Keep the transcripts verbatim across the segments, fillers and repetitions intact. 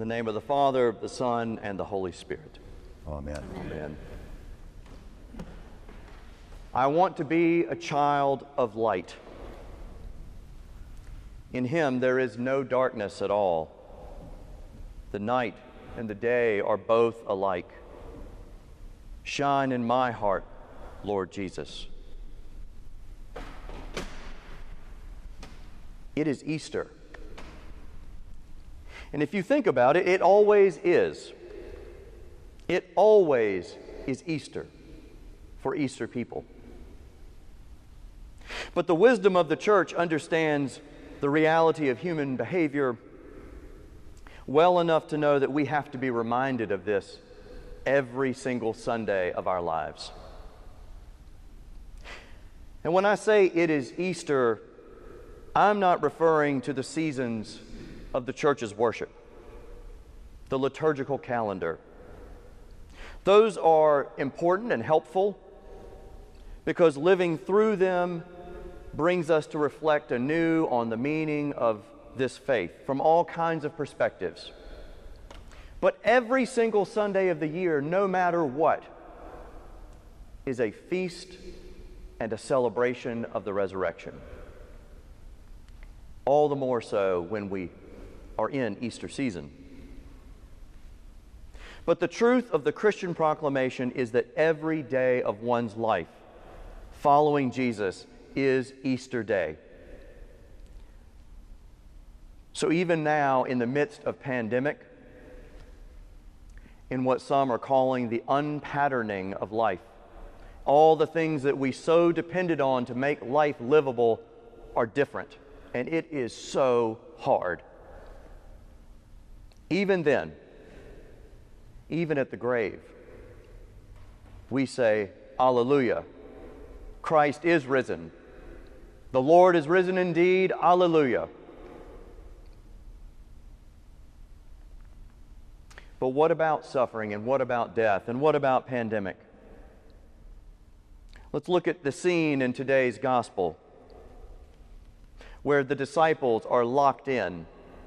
the name of the Father, the Son, and the Holy Spirit. Amen. Amen. I want to be a child of light. In him there is no darkness at all. The night and the day are both alike. Shine in my heart, Lord Jesus. It is Easter. And if you think about it, it always is. It always is Easter for Easter people. But the wisdom of the church understands the reality of human behavior well enough to know that we have to be reminded of this every single Sunday of our lives. And when I say it is Easter, I'm not referring to the seasons of the church's worship, the liturgical calendar. Those are important and helpful because living through them brings us to reflect anew on the meaning of this faith from all kinds of perspectives. But every single Sunday of the year, no matter what, is a feast and a celebration of the resurrection. All the more so when we are in Easter season. But the truth of the Christian proclamation is that every day of one's life following Jesus is Easter Day. So even now, in the midst of pandemic, in what some are calling the unpatterning of life, all the things that we so depended on to make life livable are different, and it is so hard. Even then, even at the grave, we say, Alleluia, Christ is risen. The Lord is risen indeed, Alleluia. But what about suffering, and what about death, and what about pandemic? Let's look at the scene in today's gospel where the disciples are locked in.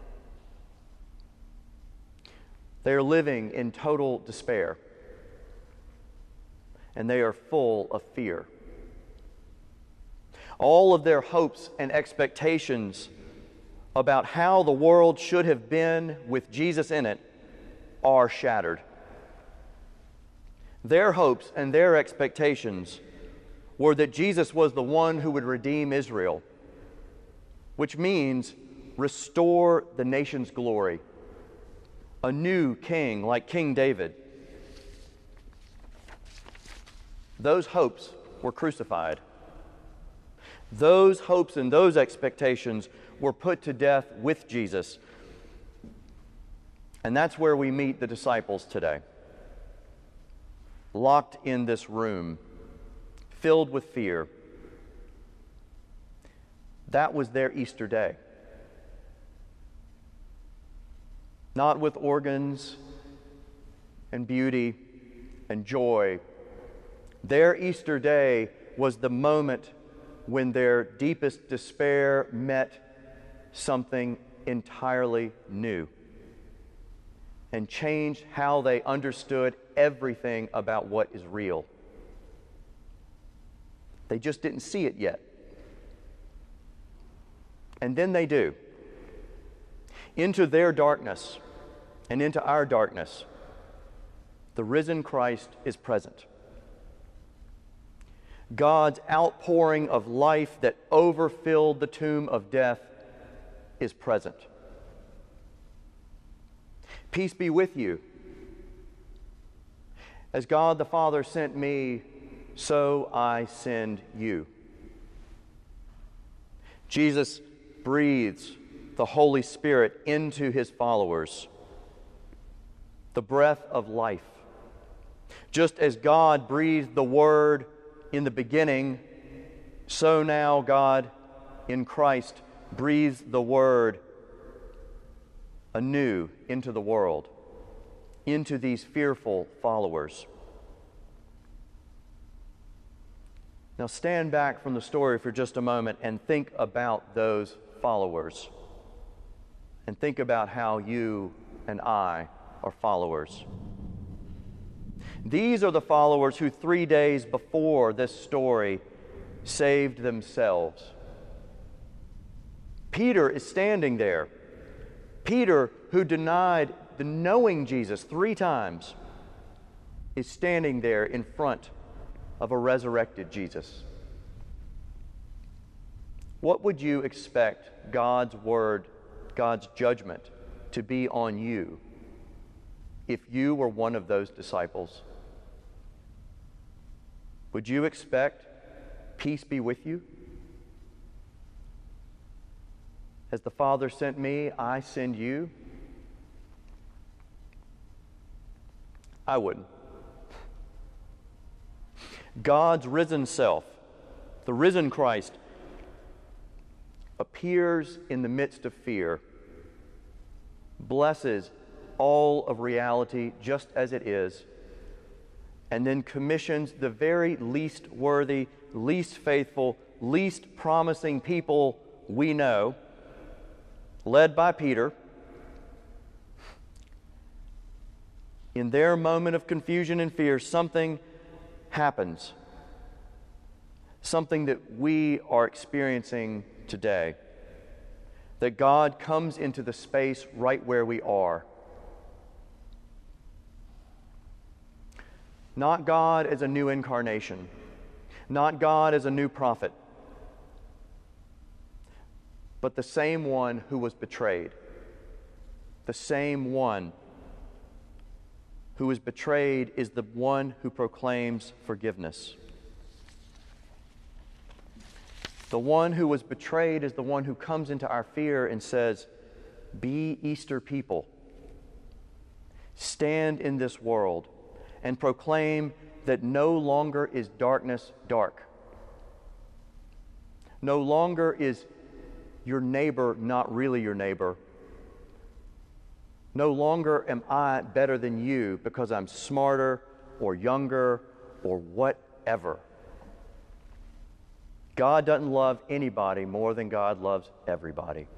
They are living in total despair, and they are full of fear. All of their hopes and expectations about how the world should have been with Jesus in it are shattered. Their hopes and their expectations were that Jesus was the one who would redeem Israel, which means restore the nation's glory, a new king like King David. Those hopes were crucified. Those hopes and those expectations were put to death with Jesus. And that's where we meet the disciples today, locked in this room, filled with fear. That was their Easter day. Not with organs and beauty and joy. Their Easter day was the moment when their deepest despair met something entirely new and changed how they understood everything about what is real. They just didn't see it yet. And then they do. Into their darkness and into our darkness, the risen Christ is present. God's outpouring of life that overfilled the tomb of death is present. Peace be with you. As God the Father sent me, so I send you. Jesus breathes the Holy Spirit into his followers, the breath of life. Just as God breathed the Word in the beginning, so now God in Christ breathes the Word anew into the world, into these fearful followers. Now stand back from the story for just a moment and think about those followers. And think about how you and I are followers. These are the followers who three days before this story saved themselves. Peter is standing there. Peter, who denied the knowing Jesus three times, is standing there in front of a resurrected Jesus. What would you expect God's word, God's judgment to be on you if you were one of those disciples? Would you expect peace be with you? As the Father sent me, I send you? I wouldn't. God's risen self, the risen Christ, appears in the midst of fear, blesses all of reality just as it is, and then commissions the very least worthy, least faithful, least promising people we know, led by Peter. In their moment of confusion and fear, something happens. Something that we are experiencing today. That God comes into the space right where we are. Not God as a new incarnation. Not God as a new prophet. But the same one who was betrayed. The same one who was betrayed is the one who proclaims forgiveness. The one who was betrayed is the one who comes into our fear and says, "Be Easter people. Stand in this world and proclaim that no longer is darkness dark. No longer is your neighbor not really your neighbor. No longer am I better than you because I'm smarter or younger or whatever. God doesn't love anybody more than God loves everybody."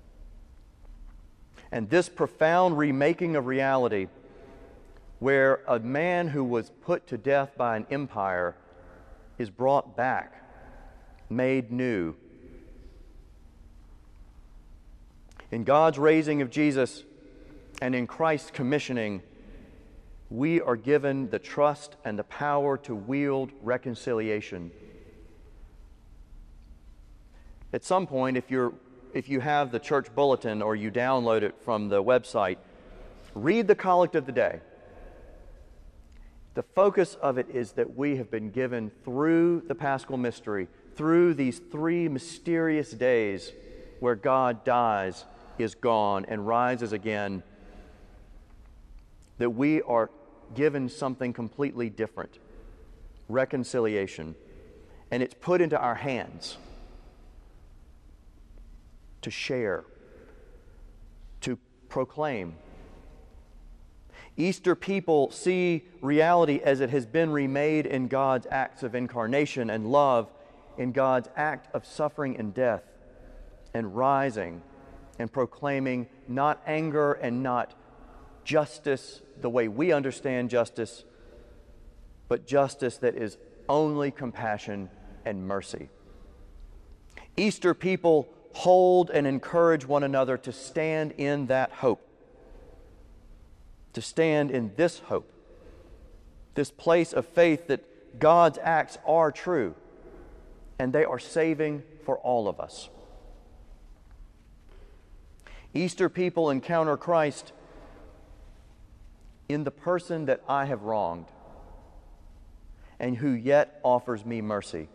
And this profound remaking of reality, where a man who was put to death by an empire is brought back, made new. In God's raising of Jesus and in Christ's commissioning, we are given the trust and the power to wield reconciliation. At some point, if you're if you have the church bulletin or you download it from the website, read the collect of the day. The focus of it is that we have been given through the Paschal mystery, through these three mysterious days where God dies, is gone, and rises again, that we are given something completely different, reconciliation. And it's put into our hands to share, to proclaim. Easter people see reality as it has been remade in God's acts of incarnation and love, in God's act of suffering and death, and rising and proclaiming not anger and not justice the way we understand justice, but justice that is only compassion and mercy. Easter people hold and encourage one another to stand in that hope, to stand in this hope, this place of faith that God's acts are true and they are saving for all of us. Easter people encounter Christ in the person that I have wronged and who yet offers me mercy.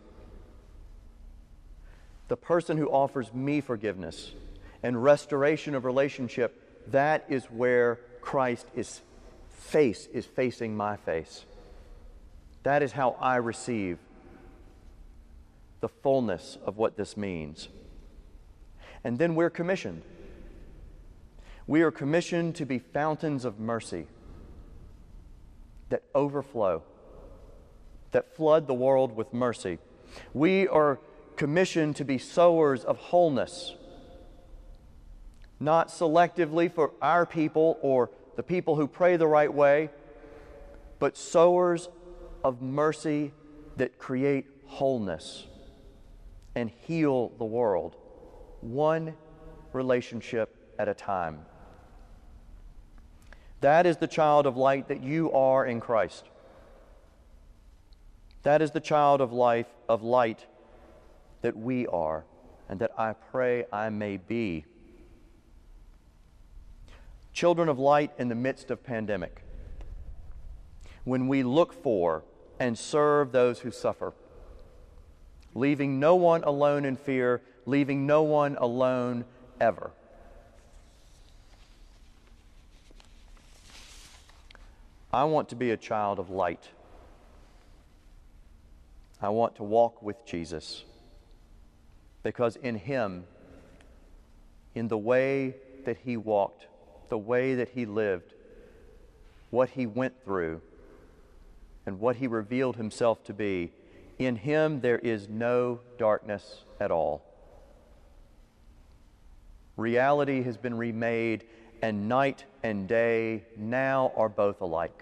The person who offers me forgiveness and restoration of relationship, that is where Christ is face is facing my face. That is how I receive the fullness of what this means. And then we're commissioned. We are commissioned to be fountains of mercy that overflow, that flood the world with mercy. We are commissioned to be sowers of wholeness, not selectively for our people or the people who pray the right way, but sowers of mercy that create wholeness and heal the world, one relationship at a time. That is the child of light that you are in Christ. That is the child of life, of light that we are, and that I pray I may be. Children of light in the midst of pandemic, when we look for and serve those who suffer, leaving no one alone in fear, leaving no one alone ever. I want to be a child of light. I want to walk with Jesus, because in Him, in the way that He walked, the way that He lived, what He went through, and what He revealed Himself to be, in Him there is no darkness at all. Reality has been remade, and night and day now are both alike.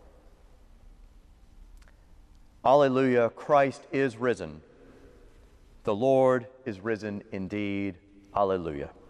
Alleluia, Christ is risen. The Lord is risen indeed. Alleluia.